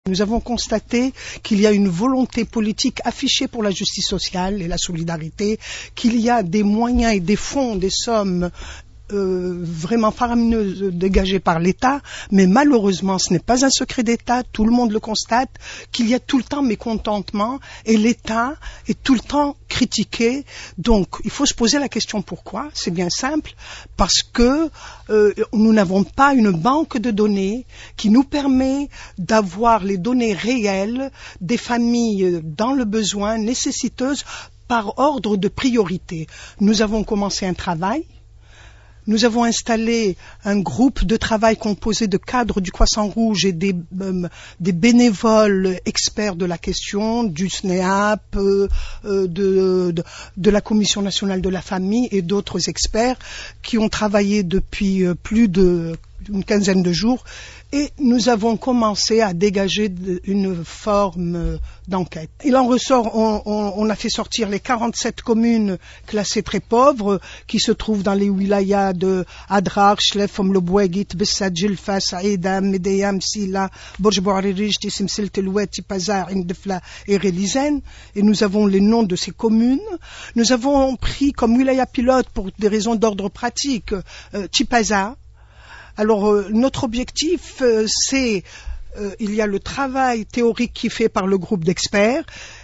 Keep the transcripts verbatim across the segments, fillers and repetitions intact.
Nous avons constaté qu'il y a une volonté politique affichée pour la justice sociale et la solidarité, qu'il y a des moyens et des fonds, des sommes Euh, vraiment faramineuses dégagées par l'État, mais malheureusement ce n'est pas un secret d'État, tout le monde le constate, qu'il y a tout le temps mécontentement et l'État est tout le temps critiqué. Donc il faut se poser la question pourquoi. C'est bien simple, parce que euh, nous n'avons pas une banque de données qui nous permet d'avoir les données réelles des familles dans le besoin, nécessiteuses, par ordre de priorité. Nous avons commencé un travail. Nous avons installé un groupe de travail composé de cadres du Croissant Rouge et des, euh, des bénévoles experts de la question, du S N E A P, euh, de, de, de la Commission nationale de la famille et d'autres experts qui ont travaillé depuis euh, plus d'une quinzaine de jours. Et nous avons commencé à dégager une forme d'enquête. Il en ressort, on, on, on a fait sortir les quarante-sept communes classées très pauvres qui se trouvent dans les wilayas de Adrar, Chlef, Omlobouegit, Bessad, Jilfa, Saïda, Medeyam, Sila, Borj Bouaririj, Tissimsil, Telouet, Tipaza, Indefla et Rélizen. Et nous avons les noms de ces communes. Nous avons pris comme wilaya pilote, pour des raisons d'ordre pratique, euh, Tipaza. Alors, euh, notre objectif, euh, c'est, euh, il y a le travail théorique qui est fait par le groupe d'experts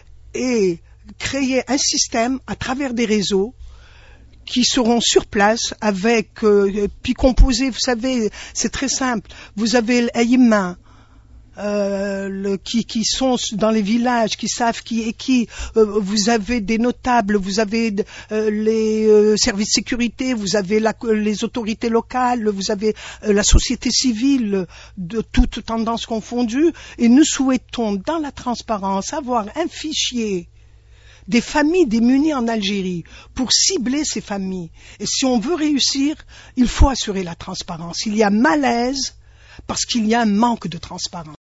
et créer un système à travers des réseaux qui seront sur place avec, euh, puis composés, vous savez, c'est très simple. Vous avez l'Aïma, Euh, le, qui, qui sont dans les villages, qui savent qui est qui. Euh, vous avez des notables, vous avez euh, les euh, services de sécurité, vous avez la, les autorités locales, vous avez euh, la société civile, de toutes tendances confondues. Et nous souhaitons, dans la transparence, avoir un fichier des familles démunies en Algérie pour cibler ces familles. Et si on veut réussir, il faut assurer la transparence. Il y a malaise parce qu'il y a un manque de transparence.